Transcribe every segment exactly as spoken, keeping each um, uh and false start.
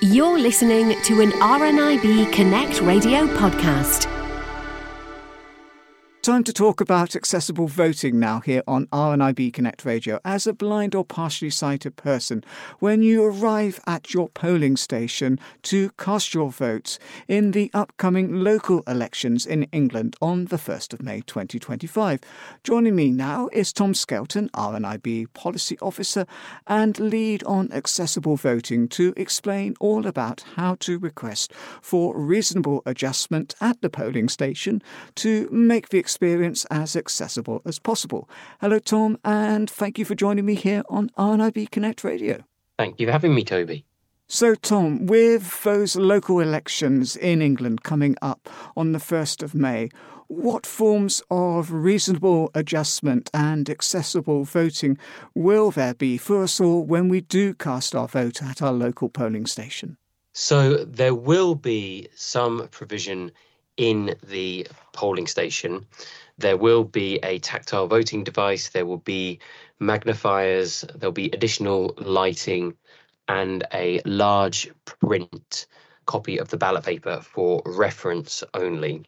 You're listening to an R N I B Connect radio podcast. Time to talk about accessible voting now here on R N I B Connect Radio. As a blind or partially sighted person, when you arrive at your polling station to cast your vote in the upcoming local elections in England on the first of May twenty twenty-five. Joining me now is Tom Skelton, R N I B Policy Officer and Lead on Accessible Voting, to explain all about how to request for reasonable adjustment at the polling station to make the experience as accessible as possible. Hello, Tom, and thank you for joining me here on R N I B Connect Radio. Thank you for having me, Toby. So, Tom, with those local elections in England coming up on the first of May, what forms of reasonable adjustment and accessible voting will there be for us all when we do cast our vote at our local polling station? So there will be some provision in the polling station. There will be a tactile voting device, there will be magnifiers, there'll be additional lighting and a large print copy of the ballot paper for reference only.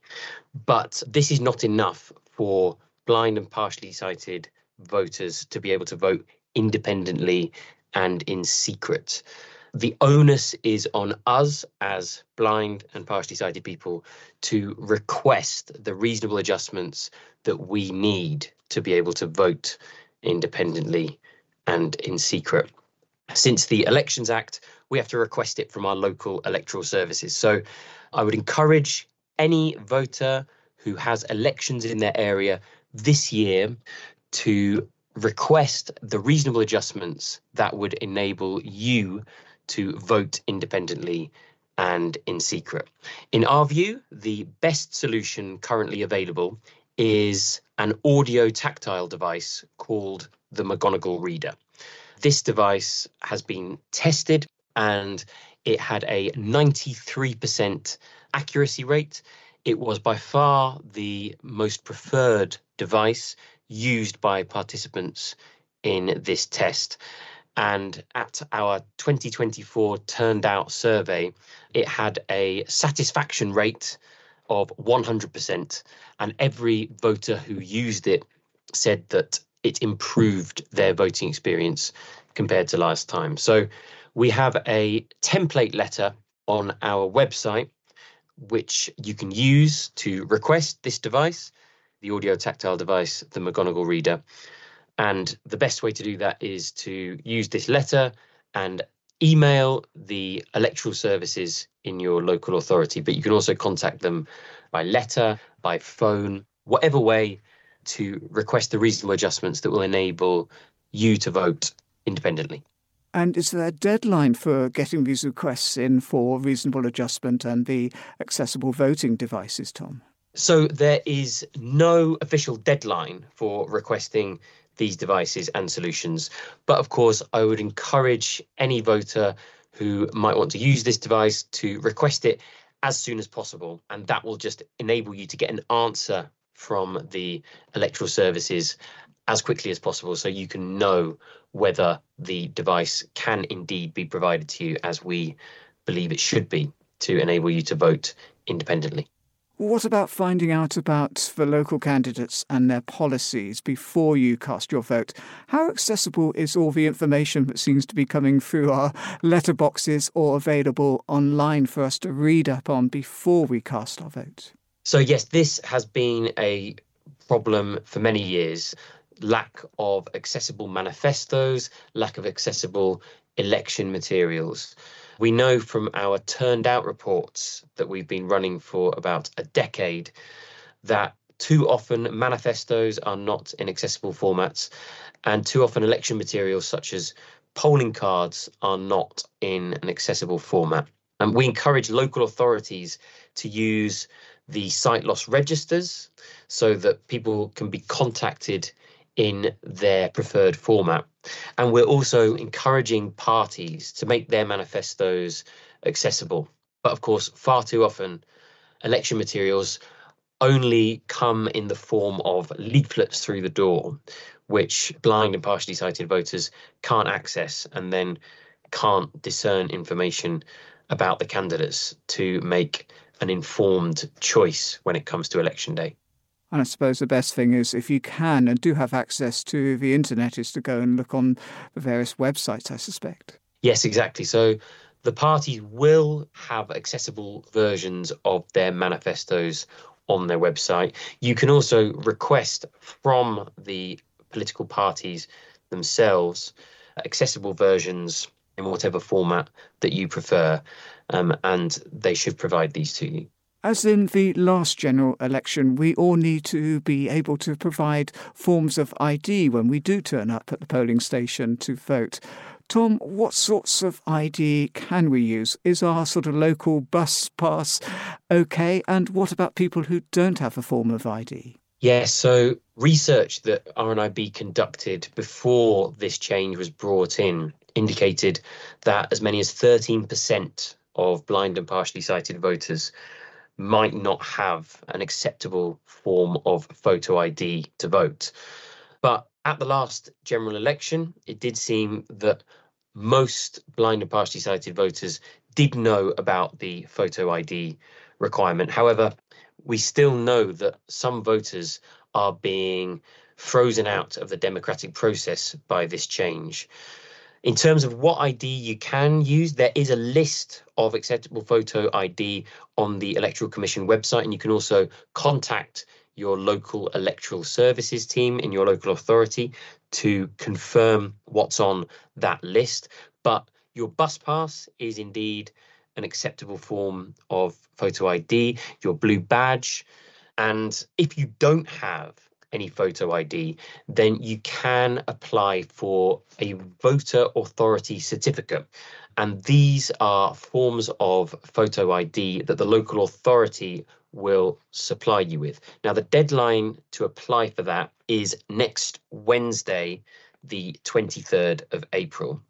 But this is not enough for blind and partially sighted voters to be able to vote independently and in secret. The onus is on us as blind and partially sighted people to request the reasonable adjustments that we need to be able to vote independently and in secret. Since the Elections Act, we have to request it from our local electoral services. So I would encourage any voter who has elections in their area this year to request the reasonable adjustments that would enable you to vote independently and in secret. In our view, the best solution currently available is an audio tactile device called the McGonagall Reader. This device has been tested and it had a ninety-three percent accuracy rate. It was by far the most preferred device used by participants in this test. And at our twenty twenty-four Turned Out survey, it had a satisfaction rate of one hundred percent. And every voter who used it said that it improved their voting experience compared to last time. So we have a template letter on our website, which you can use to request this device, the audio tactile device, the McGonagall Reader. And the best way to do that is to use this letter and email the electoral services in your local authority. But you can also contact them by letter, by phone, whatever way, to request the reasonable adjustments that will enable you to vote independently. And is there a deadline for getting these requests in for reasonable adjustment and the accessible voting devices, Tom? So there is no official deadline for requesting these devices and solutions. But of course, I would encourage any voter who might want to use this device to request it as soon as possible. And that will just enable you to get an answer from the electoral services as quickly as possible, so you can know whether the device can indeed be provided to you as we believe it should be to enable you to vote independently. What about finding out about the local candidates and their policies before you cast your vote? How accessible is all the information that seems to be coming through our letterboxes or available online for us to read up on before we cast our vote? So yes, this has been a problem for many years. Lack of accessible manifestos, lack of accessible election materials. We know from our Turned Out reports that we've been running for about a decade that too often manifestos are not in accessible formats, and too often election materials such as polling cards are not in an accessible format. And we encourage local authorities to use the sight loss registers so that people can be contacted in their preferred format. And we're also encouraging parties to make their manifestos accessible. But of course, far too often, election materials only come in the form of leaflets through the door, which blind and partially sighted voters can't access and then can't discern information about the candidates to make an informed choice when it comes to election day. And I suppose the best thing is, if you can and do have access to the internet, is to go and look on the various websites, I suspect. Yes, exactly. So the parties will have accessible versions of their manifestos on their website. You can also request from the political parties themselves accessible versions in whatever format that you prefer, um, and they should provide these to you. As in the last general election, we all need to be able to provide forms of I D when we do turn up at the polling station to vote. Tom, what sorts of I D can we use? Is our sort of local bus pass okay? And what about people who don't have a form of I D? Yes, so research that R N I B conducted before this change was brought in indicated that as many as thirteen percent of blind and partially sighted voters might not have an acceptable form of photo I D to vote. But at the last general election, it did seem that most blind and partially sighted voters did know about the photo I D requirement. However, we still know that some voters are being frozen out of the democratic process by this change. In terms of what I D you can use, there is a list of acceptable photo I D on the Electoral Commission website, and you can also contact your local electoral services team in your local authority to confirm what's on that list. But your bus pass is indeed an acceptable form of photo I D, your blue badge. And if you don't have any photo I D, then you can apply for a voter authority certificate. And these are forms of photo I D that the local authority will supply you with. Now, the deadline to apply for that is next Wednesday, the twenty-third of April.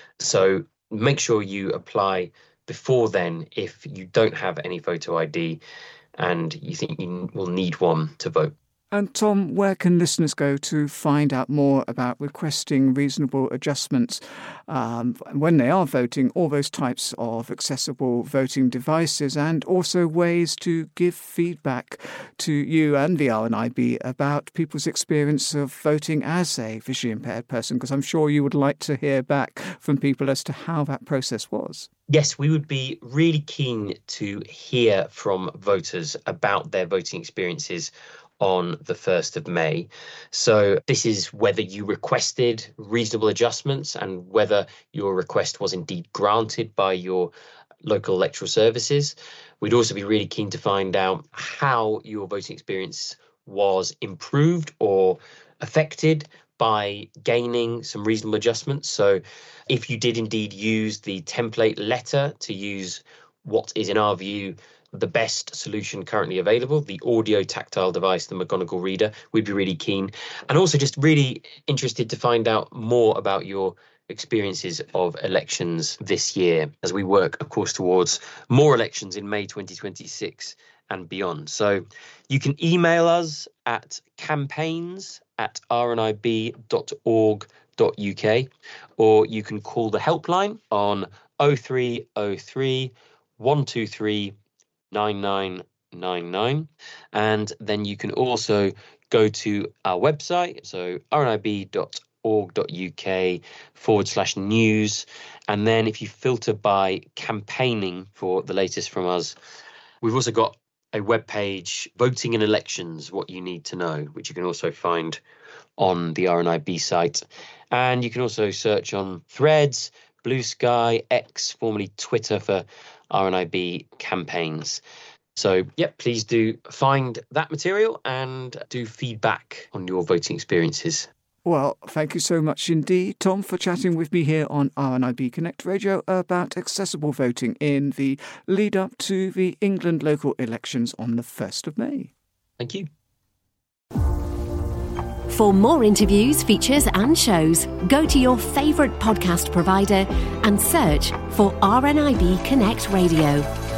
So make sure you apply before then if you don't have any photo I D and you think you will need one to vote. And Tom, where can listeners go to find out more about requesting reasonable adjustments um, when they are voting, all those types of accessible voting devices, and also ways to give feedback to you and the R N I B about people's experience of voting as a visually impaired person? Because I'm sure you would like to hear back from people as to how that process was. Yes, we would be really keen to hear from voters about their voting experiences on the first of May. So this is whether you requested reasonable adjustments and whether your request was indeed granted by your local electoral services. We'd also be really keen to find out how your voting experience was improved or affected by gaining some reasonable adjustments. So if you did indeed use the template letter to use what is, in our view, the best solution currently available, the audio tactile device, the McGonagall Reader, we'd be really keen. And also just really interested to find out more about your experiences of elections this year as we work, of course, towards more elections in May twenty twenty-six and beyond. So you can email us at campaigns at r n i b dot org dot u k, or you can call the helpline on oh three oh three, one two three, nine nine nine nine, and then you can also go to our website, so r n i b dot org dot u k forward slash news, and then if you filter by campaigning for the latest from us, we've also got a webpage, Voting in Elections, What You Need to Know, which you can also find on the R N I B site. And you can also search on Threads, Blue Sky, X, formerly Twitter, for R N I B campaigns. So, yeah, please do find that material and do feedback on your voting experiences. Well, thank you so much indeed, Tom, for chatting with me here on R N I B Connect Radio about accessible voting in the lead up to the England local elections on the first of May. Thank you. For more interviews, features and shows, go to your favourite podcast provider and search for R N I B Connect Radio.